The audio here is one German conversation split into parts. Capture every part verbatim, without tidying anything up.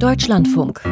Deutschlandfunk.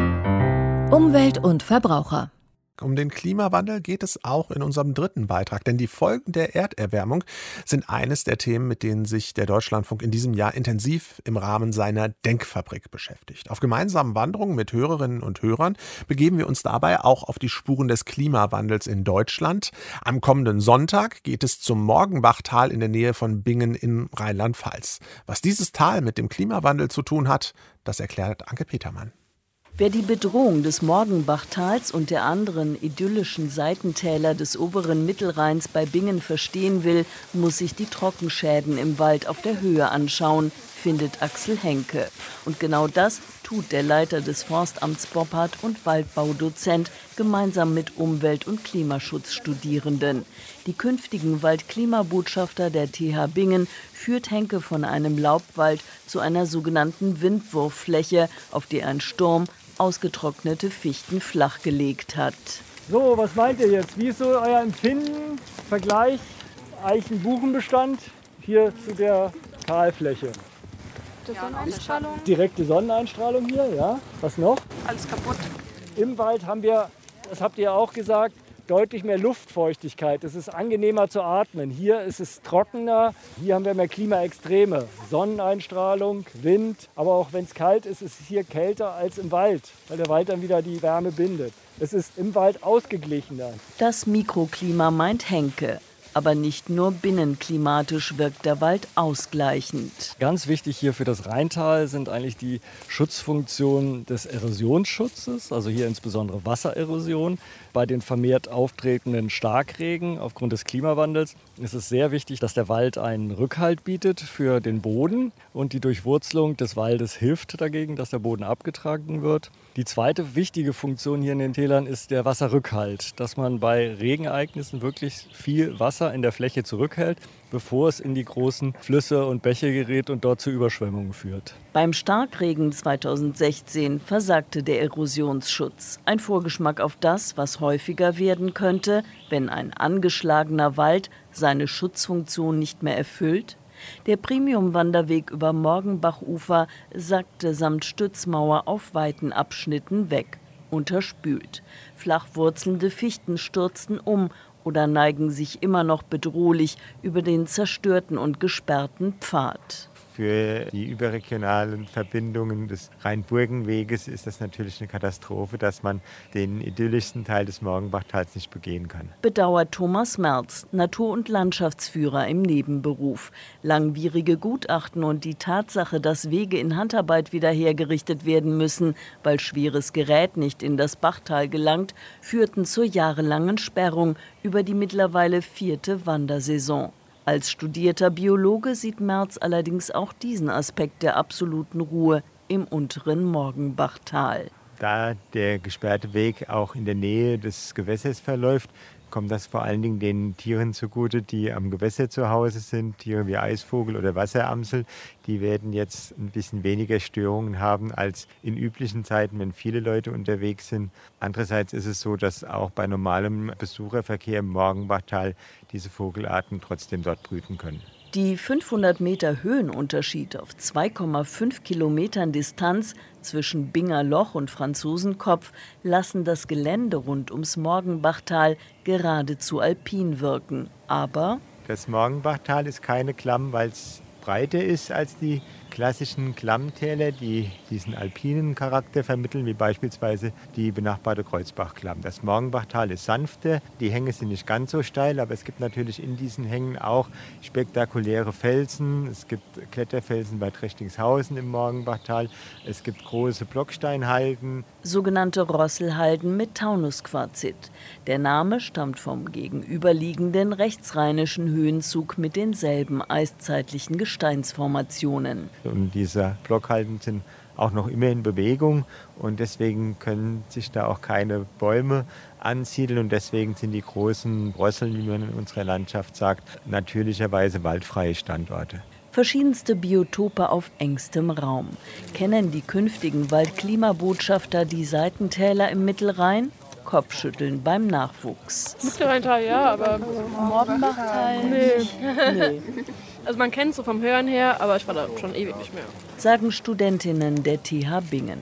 Umwelt und Verbraucher. Um den Klimawandel geht es auch in unserem dritten Beitrag, denn die Folgen der Erderwärmung sind eines der Themen, mit denen sich der Deutschlandfunk in diesem Jahr intensiv im Rahmen seiner Denkfabrik beschäftigt. Auf gemeinsamen Wanderungen mit Hörerinnen und Hörern begeben wir uns dabei auch auf die Spuren des Klimawandels in Deutschland. Am kommenden Sonntag geht es zum Morgenbachtal in der Nähe von Bingen in Rheinland-Pfalz. Was dieses Tal mit dem Klimawandel zu tun hat, das erklärt Anke Petermann. Wer die Bedrohung des Morgenbachtals und der anderen idyllischen Seitentäler des oberen Mittelrheins bei Bingen verstehen will, muss sich die Trockenschäden im Wald auf der Höhe anschauen, findet Axel Henke. Und genau das tut der Leiter des Forstamts Boppard und Waldbaudozent gemeinsam mit Umwelt- und Klimaschutzstudierenden. Die künftigen Waldklimabotschafter der T H Bingen führt Henke von einem Laubwald zu einer sogenannten Windwurffläche, auf der ein Sturm ausgetrocknete Fichten flachgelegt hat. So, was meint ihr jetzt? Wie ist so euer Empfinden, Vergleich Eichen-Buchenbestand hier zu der Kahlfläche? Die Sonneneinstrahlung. Direkte Sonneneinstrahlung hier, ja. Was noch? Alles kaputt. Im Wald haben wir, das habt ihr auch gesagt, deutlich mehr Luftfeuchtigkeit. Es ist angenehmer zu atmen. Hier ist es trockener, hier haben wir mehr Klimaextreme. Sonneneinstrahlung, Wind, aber auch wenn es kalt ist, ist es hier kälter als im Wald, weil der Wald dann wieder die Wärme bindet. Es ist im Wald ausgeglichener. Das Mikroklima meint Henke. Aber nicht nur binnenklimatisch wirkt der Wald ausgleichend. Ganz wichtig hier für das Rheintal sind eigentlich die Schutzfunktionen des Erosionsschutzes, also hier insbesondere Wassererosion. Bei den vermehrt auftretenden Starkregen aufgrund des Klimawandels ist es sehr wichtig, dass der Wald einen Rückhalt bietet für den Boden. Und die Durchwurzelung des Waldes hilft dagegen, dass der Boden abgetragen wird. Die zweite wichtige Funktion hier in den Tälern ist der Wasserrückhalt, dass man bei Regenereignissen wirklich viel Wasser in der Fläche zurückhält, bevor es in die großen Flüsse und Bäche gerät und dort zu Überschwemmungen führt. Beim Starkregen zweitausendsechzehn versagte der Erosionsschutz. Ein Vorgeschmack auf das, was häufiger werden könnte, wenn ein angeschlagener Wald seine Schutzfunktion nicht mehr erfüllt. Der Premium-Wanderweg über Morgenbachufer sackte samt Stützmauer auf weiten Abschnitten weg, unterspült. Flachwurzelnde Fichten stürzten um oder neigen sich immer noch bedrohlich über den zerstörten und gesperrten Pfad. Für die überregionalen Verbindungen des Rhein-Burgen-Weges ist das natürlich eine Katastrophe, dass man den idyllischsten Teil des Morgenbachtals nicht begehen kann. Bedauert Thomas Merz, Natur- und Landschaftsführer im Nebenberuf. Langwierige Gutachten und die Tatsache, dass Wege in Handarbeit wieder hergerichtet werden müssen, weil schweres Gerät nicht in das Bachtal gelangt, führten zur jahrelangen Sperrung über die mittlerweile vierte Wandersaison. Als studierter Biologe sieht Merz allerdings auch diesen Aspekt der absoluten Ruhe im unteren Morgenbachtal. Da der gesperrte Weg auch in der Nähe des Gewässers verläuft, kommt das vor allen Dingen den Tieren zugute, die am Gewässer zu Hause sind. Tiere wie Eisvogel oder Wasseramsel, die werden jetzt ein bisschen weniger Störungen haben als in üblichen Zeiten, wenn viele Leute unterwegs sind. Andererseits ist es so, dass auch bei normalem Besucherverkehr im Morgenbachtal diese Vogelarten trotzdem dort brüten können. Die fünfhundert Meter Höhenunterschied auf zwei Komma fünf Kilometern Distanz zwischen Binger Loch und Franzosenkopf lassen das Gelände rund ums Morgenbachtal geradezu alpin wirken. Aber das Morgenbachtal ist keine Klamm, weil es breiter ist als die klassischen Klammtäler, die diesen alpinen Charakter vermitteln, wie beispielsweise die benachbarte Kreuzbachklamm. Das Morgenbachtal ist sanfter, die Hänge sind nicht ganz so steil, aber es gibt natürlich in diesen Hängen auch spektakuläre Felsen. Es gibt Kletterfelsen bei Trechtingshausen im Morgenbachtal, es gibt große Blocksteinhalden. Sogenannte Rosselhalden mit Taunusquarzit. Der Name stammt vom gegenüberliegenden rechtsrheinischen Höhenzug mit denselben eiszeitlichen Gesteinsformationen. Und diese Blockhalden sind auch noch immer in Bewegung und deswegen können sich da auch keine Bäume ansiedeln und deswegen sind die großen Rosseln, wie man in unserer Landschaft sagt, natürlicherweise waldfreie Standorte. Verschiedenste Biotope auf engstem Raum. Kennen die künftigen Waldklimabotschafter die Seitentäler im Mittelrhein? Kopfschütteln beim Nachwuchs. Mittelrheintal, ja, aber Morgenbachtal? Nee. Nee. Also man kennt es so vom Hören her, aber ich war da schon ewig nicht mehr. Sagen Studentinnen der T H Bingen.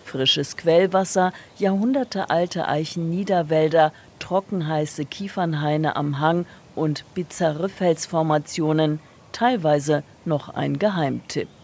Frisches Quellwasser, jahrhundertealte Eichen-Niederwälder, trockenheiße Kiefernhaine am Hang und bizarre Felsformationen. Teilweise noch ein Geheimtipp.